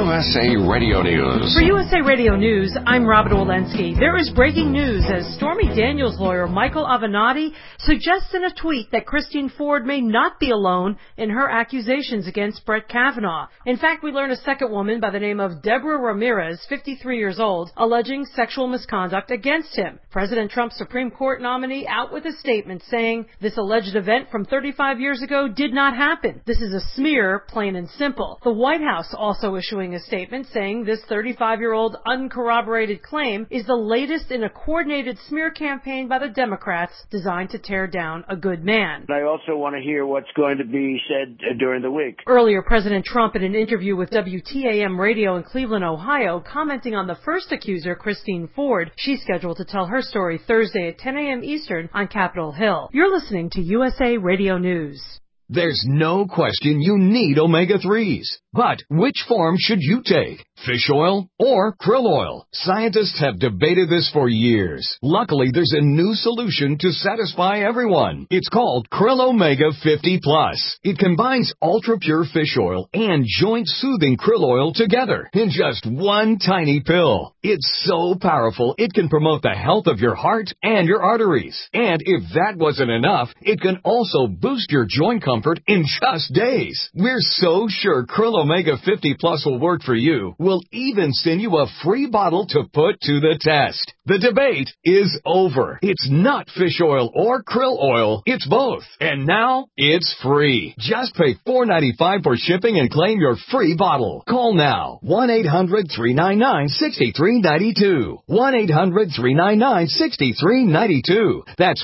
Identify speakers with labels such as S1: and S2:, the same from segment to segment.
S1: USA Radio News.
S2: For USA Radio News, I'm Robin Walensky. There is breaking news as Stormy Daniels' lawyer Michael Avenatti suggests in a tweet that Christine Ford may not be alone in her accusations against Brett Kavanaugh. In fact, we learn a second woman by the name of Deborah Ramirez, 53 years old, alleging sexual misconduct against him. President Trump's Supreme Court nominee out with a statement saying this alleged event from 35 years ago did not happen. This is a smear, plain and simple. The White House also issuing a statement saying this 35-year-old uncorroborated claim is the latest in a coordinated smear campaign by the Democrats designed to tear down a good man.
S3: I also want to hear what's going to be said during the week.
S2: Earlier, President Trump, in an interview with WTAM Radio in Cleveland, Ohio, commenting on the first accuser, Christine Ford. She's scheduled to tell her story Thursday at 10 a.m. Eastern on Capitol Hill. You're listening to USA Radio News.
S4: There's no question you need omega-3s. But which form should you take? Fish oil or krill oil? Scientists have debated this for years. Luckily, there's a new solution to satisfy everyone. It's called Krill Omega 50 Plus. It combines ultra-pure fish oil and joint-soothing krill oil together in just one tiny pill. It's so powerful, it can promote the health of your heart and your arteries. And if that wasn't enough, it can also boost your joint comfort in just days. We're so sure Krill Omega 50 Plus will work for you. We'll even send you a free bottle to put to the test. The debate is over. It's not fish oil or krill oil. It's both. And now it's free. Just pay $4.95 for shipping and claim your free bottle. Call now. 1-800-399-6392. 1-800-399-6392. That's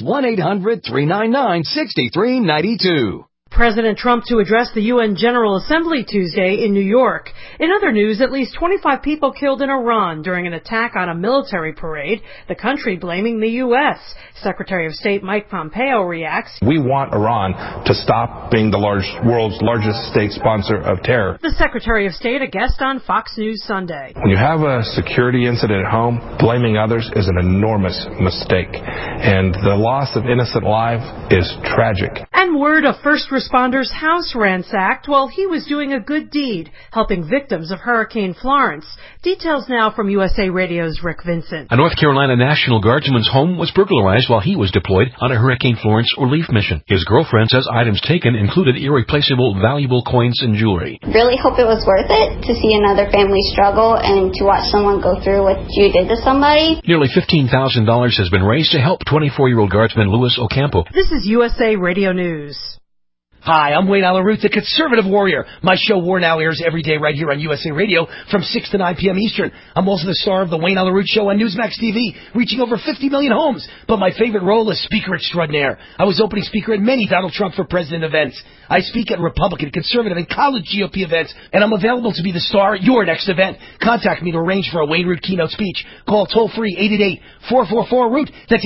S4: 1-800-399-6392.
S2: President Trump to address the UN General Assembly Tuesday in New York. In other news, at least 25 people killed in Iran during an attack on a military parade, the country blaming the U.S. Secretary of State Mike Pompeo reacts.
S5: We want Iran to stop being the world's largest state sponsor of terror.
S2: The Secretary of State, a guest on Fox News Sunday.
S5: When you have a security incident at home, blaming others is an enormous mistake. And the loss of innocent lives is tragic.
S2: And word of first responder's house ransacked while he was doing a good deed, helping victims of Hurricane Florence. Details now from USA Radio's Rick Vincent.
S6: A North Carolina National Guardsman's home was burglarized while he was deployed on a Hurricane Florence relief mission. His girlfriend says items taken included irreplaceable, valuable coins and jewelry.
S7: Really hope it was worth it to see another family struggle and to watch someone go through what you did to somebody.
S6: Nearly $15,000 has been raised to help 24-year-old Guardsman Louis Ocampo.
S2: This is USA Radio News.
S8: Hi, I'm Wayne Allyn Root, the Conservative Warrior. My show War Now airs every day right here on USA Radio from 6 to 9 p.m. Eastern. I'm also the star of the Wayne Allyn Root Show on Newsmax TV, reaching over 50 million homes. But my favorite role is Speaker Extraordinaire. I was opening speaker at many Donald Trump for President events. I speak at Republican, Conservative, and college GOP events, and I'm available to be the star at your next event. Contact me to arrange for a Wayne Root keynote speech. Call toll-free 888-444-ROOT. That's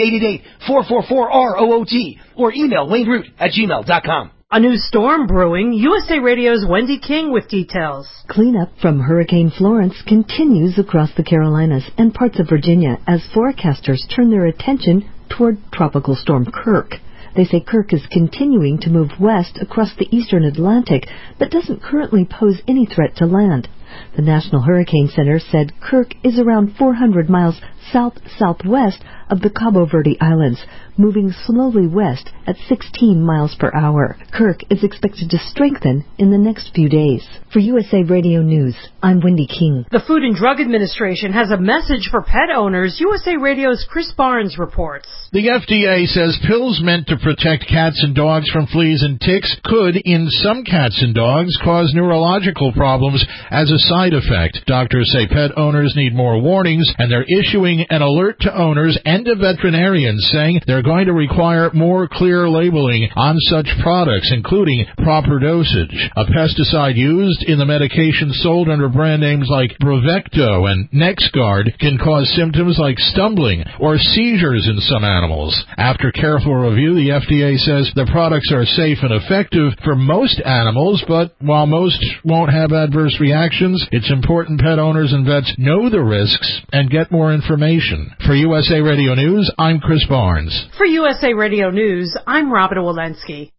S8: 888-444-ROOT. Or email wayneroot@gmail.com.
S2: A new storm brewing. USA Radio's Wendy King with details.
S9: Cleanup from Hurricane Florence continues across the Carolinas and parts of Virginia as forecasters turn their attention toward Tropical Storm Kirk. They say Kirk is continuing to move west across the eastern Atlantic, but doesn't currently pose any threat to land. The National Hurricane Center said Kirk is around 400 miles south-southwest of the Cabo Verde Islands, moving slowly west at 16 miles per hour. Kirk is expected to strengthen in the next few days. For USA Radio News, I'm Wendy King.
S2: The Food and Drug Administration has a message for pet owners. USA Radio's Chris Barnes reports.
S10: The FDA says pills meant to protect cats and dogs from fleas and ticks could, in some cats and dogs, cause neurological problems as a side effect. Doctors say pet owners need more warnings, and they're issuing an alert to owners and to veterinarians saying they're going to require more clear labeling on such products, including proper dosage. A pesticide used in the medication sold under brand names like Bravecto and NexGard can cause symptoms like stumbling or seizures in some animals. After careful review, the FDA says the products are safe and effective for most animals, but while most won't have adverse reactions, it's important pet owners and vets know the risks and get more information. For USA Radio News, I'm Chris Barnes.
S2: For USA Radio News, I'm Robin Walensky.